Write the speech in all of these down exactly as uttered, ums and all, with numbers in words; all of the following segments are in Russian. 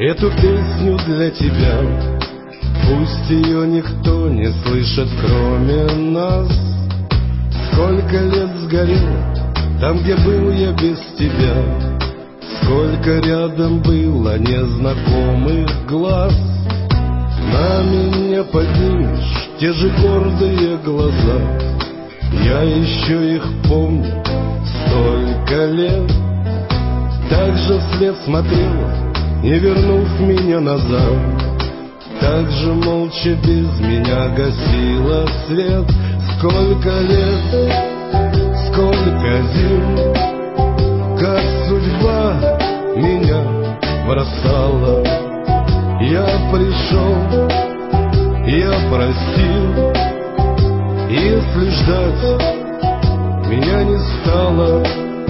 эту песню для тебя. Пусть ее никто не слышит, кроме нас. Сколько лет сгорело там, где был я без тебя. Сколько рядом было незнакомых глаз. На меня поднимешь те же гордые глаза. Я еще их помню столько лет. Так же вслед смотрела, не вернув меня назад. Так же молча без меня гасила свет. Сколько лет, сколько зим, как судьба меня бросала. Я пришел, я простил. Если ждать меня не стало,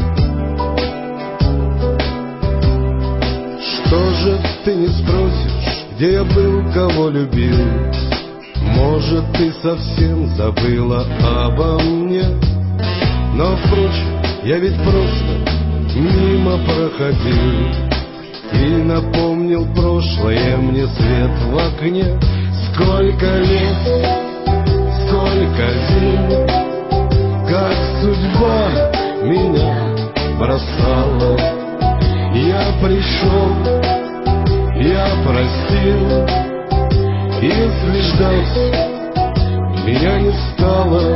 что же ты не спросишь, где я был, кого любил? Может, ты совсем забыла обо мне? Но, впрочем, я ведь просто мимо проходил и напомнил прошлое мне свет в окне. Сколько лет, сколько зим, как судьба меня бросала. Я пришел, я простил. Если ждать меня не стало,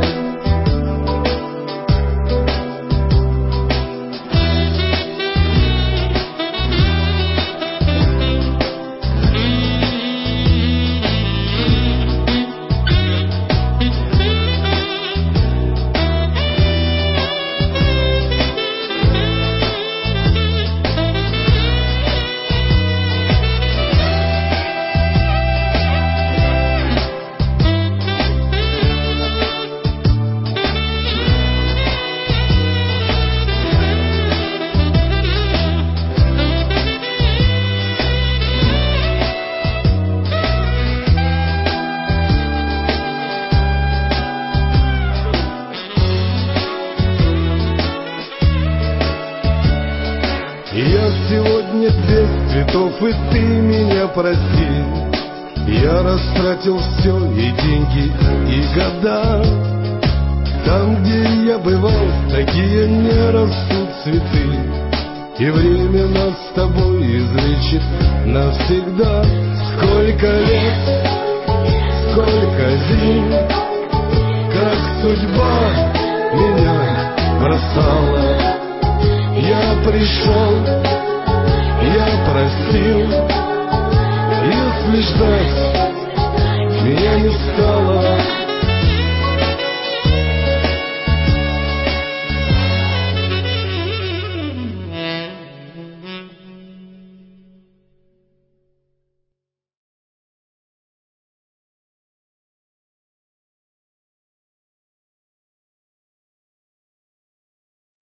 я сегодня без цветов, и ты меня прости. Я растратил все, и деньги, и года. Там, где я бывал, такие не растут цветы. И время нас с тобой излечит навсегда. Сколько лет, сколько зим,